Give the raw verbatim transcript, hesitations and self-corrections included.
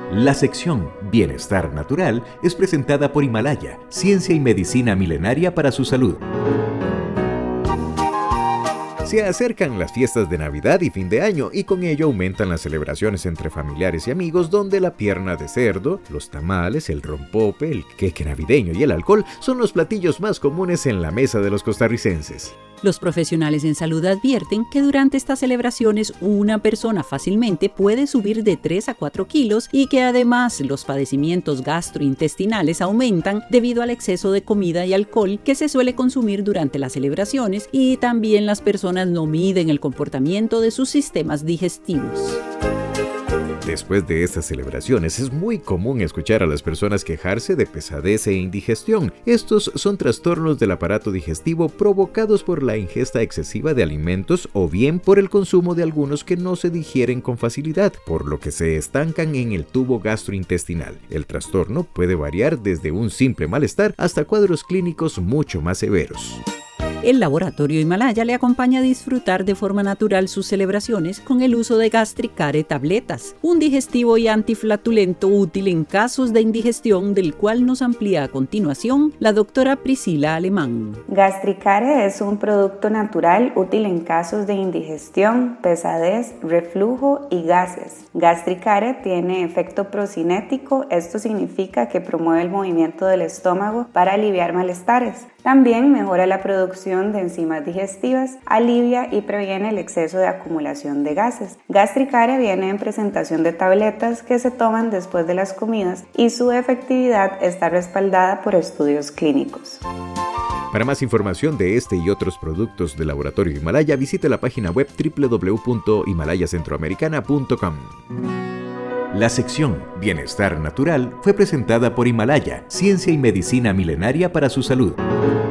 La sección Bienestar Natural es presentada por Himalaya, ciencia y medicina milenaria para su salud. Se acercan las fiestas de Navidad y fin de año y con ello aumentan las celebraciones entre familiares y amigos donde la pierna de cerdo, los tamales, el rompope, el queque navideño y el alcohol son los platillos más comunes en la mesa de los costarricenses. Los profesionales en salud advierten que durante estas celebraciones una persona fácilmente puede subir de tres a cuatro kilos y que además los padecimientos gastrointestinales aumentan debido al exceso de comida y alcohol que se suele consumir durante las celebraciones y también las personas no miden el comportamiento de sus sistemas digestivos. Después de estas celebraciones es muy común escuchar a las personas quejarse de pesadez e indigestión. Estos son trastornos del aparato digestivo provocados por la ingesta excesiva de alimentos o bien por el consumo de algunos que no se digieren con facilidad, por lo que se estancan en el tubo gastrointestinal. El trastorno puede variar desde un simple malestar hasta cuadros clínicos mucho más severos. El laboratorio Himalaya le acompaña a disfrutar de forma natural sus celebraciones con el uso de Gastricare tabletas, un digestivo y antiflatulento útil en casos de indigestión, del cual nos amplía a continuación la doctora Priscila Alemán. Gastricare es un producto natural útil en casos de indigestión, pesadez, reflujo y gases. Gastricare tiene efecto procinético, esto significa que promueve el movimiento del estómago para aliviar malestares. También mejora la producción de enzimas digestivas, alivia y previene el exceso de acumulación de gases. Gastricare viene en presentación de tabletas que se toman después de las comidas y su efectividad está respaldada por estudios clínicos. Para más información de este y otros productos del Laboratorio Himalaya, visite la página web doble u doble u doble u punto himalaya centroamericana punto com. La sección Bienestar Natural fue presentada por Himalaya, ciencia y medicina milenaria para su salud.